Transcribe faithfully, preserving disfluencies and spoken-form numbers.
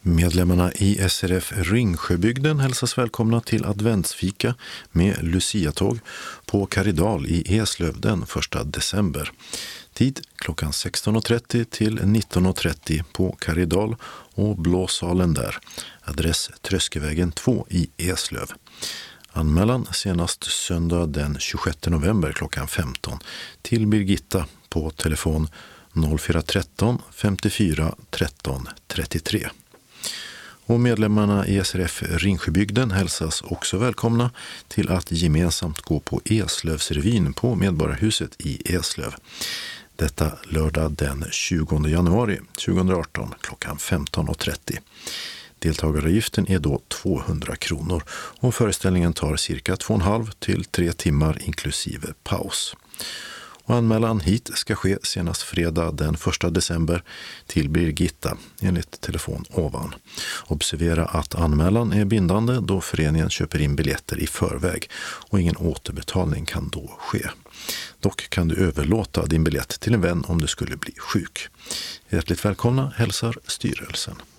Medlemmarna i S R F Ringsjöbygden hälsas välkomna till adventsfika med Lucia-tåg på Karidal i Eslöv den första december. Tid klockan sexton och trettio till nitton och trettio på Karidal och Blåsalen där. Adress Tröskevägen två i Eslöv. Anmälan senast söndag den tjugosjätte november klockan femton till Birgitta på telefon noll fyra ett tre femtiofyra tretton trettiotre. Och medlemmarna i S R F Ringsjöbygden hälsas också välkomna till att gemensamt gå på Eslövsrevyn på Medborgarhuset i Eslöv. Detta lördag den tjugonde januari tjugoarton klockan femton och trettio. Deltagaravgiften är då tvåhundra kronor och föreställningen tar cirka två och en halv till tre timmar inklusive paus. Och anmälan hit ska ske senast fredag den första december till Birgitta enligt telefon ovan. Observera att anmälan är bindande då föreningen köper in biljetter i förväg och ingen återbetalning kan då ske. Dock kan du överlåta din biljett till en vän om du skulle bli sjuk. Hjärtligt välkomna hälsar styrelsen.